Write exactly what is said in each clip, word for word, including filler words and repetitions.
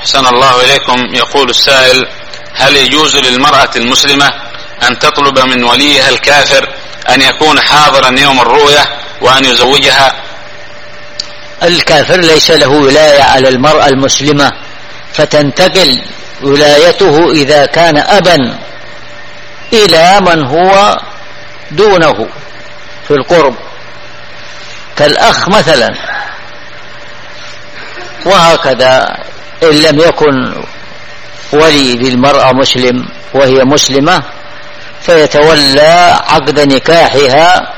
أحسن الله إليكم. يقول السائل: هل يجوز للمرأة المسلمة أن تطلب من وليها الكافر أن يكون حاضرا يوم الرؤية وأن يزوجها؟ الكافر ليس له ولاية على المرأة المسلمة، فتنتقل ولايته إذا كان أبا إلى من هو دونه في القرب كالأخ مثلا، وهكذا إن لم يكن ولي للمرأة مسلم وهي مسلمة فيتولى عقد نكاحها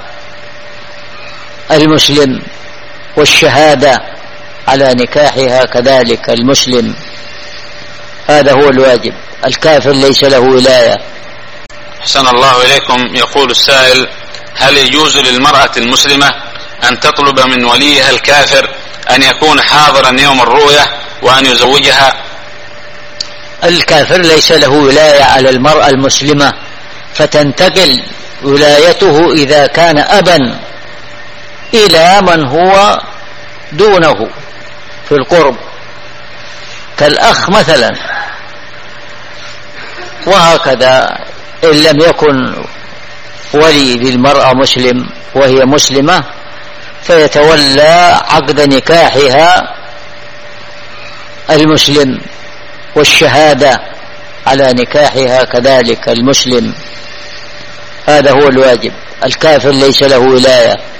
المسلم والشهادة على نكاحها كذلك المسلم. هذا هو الواجب. الكافر ليس له ولاية. أحسن الله إليكم. يقول السائل: هل يجوز للمرأة المسلمة أن تطلب من وليها الكافر أن يكون حاضرا يوم الرؤية وأن يزوجها؟ الكافر ليس له ولاية على المرأة المسلمة، فتنتقل ولايته إذا كان أبا إلى من هو دونه في القرب كالأخ مثلا، وهكذا إن لم يكن ولي للمرأة مسلم وهي مسلمة فيتولى عقد نكاحها المسلم والشهادة على نكاحها كذلك المسلم. هذا هو الواجب. الكافر ليس له ولاية.